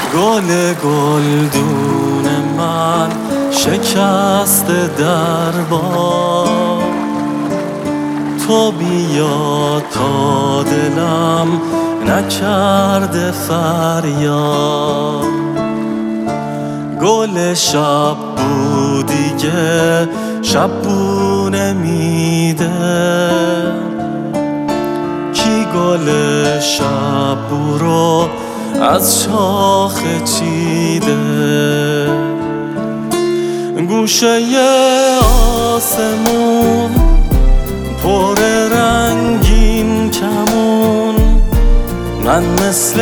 گل گلدون من شکسته در باد، تو بیا تا دلم نکرده فریاد. گل شب بو دیگه شب بو نمیده، کی گل شب بو رو از شاخه چیده. گوشه آسمون پر رنگین کمون، من مثل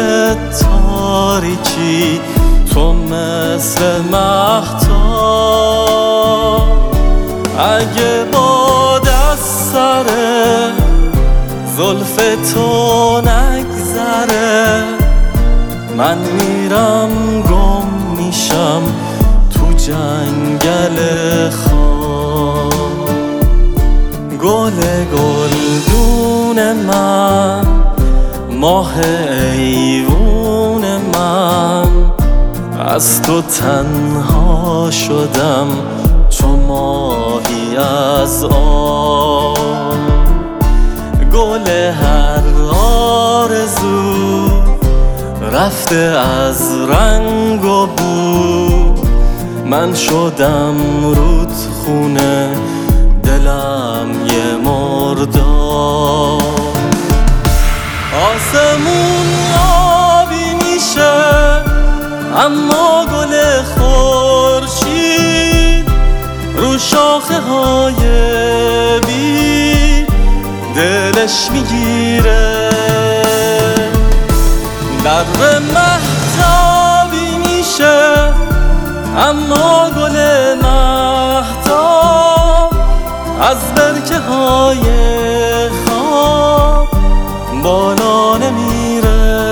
تاریکی تو مثل مهتاب. اگه با دست سر زلف تو نگذره، من میرم گم میشم تو جنگل خواب. گل گلدون من، ماه ایوون من، از تو تنها شدم چو ماهی از آب. گل هر آرزو رفته از رنگ و بو، من شدم رودخونه دلم یه مرداب. آسمون آبی میشه اما گل خورشید رو شاخه های بید دلش میگیره. در مهتابی میشه اما گل مهتاب از برکه های خواب بالا نمیره.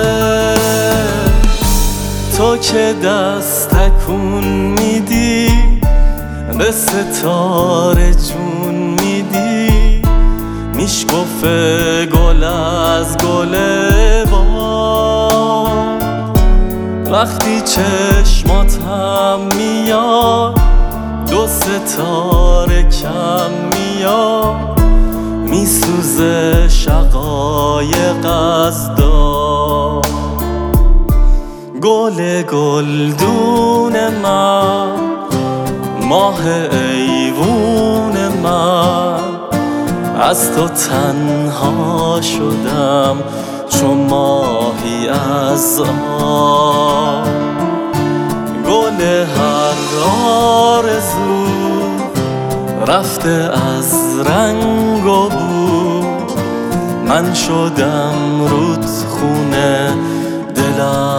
تو که دست تکون میدی به ستاره جون میدی، میشکفه گل از گل باد. وقتی چشمات هم میاد دو ستاره کم میاد، میسوزه شقایق از داد. گل گلدون من، ماه ایوون من، از تو تنها شدم چو ماهی از آب. گل هر آرزو رفته از رنگ و بو، من شدم رودخونه دلم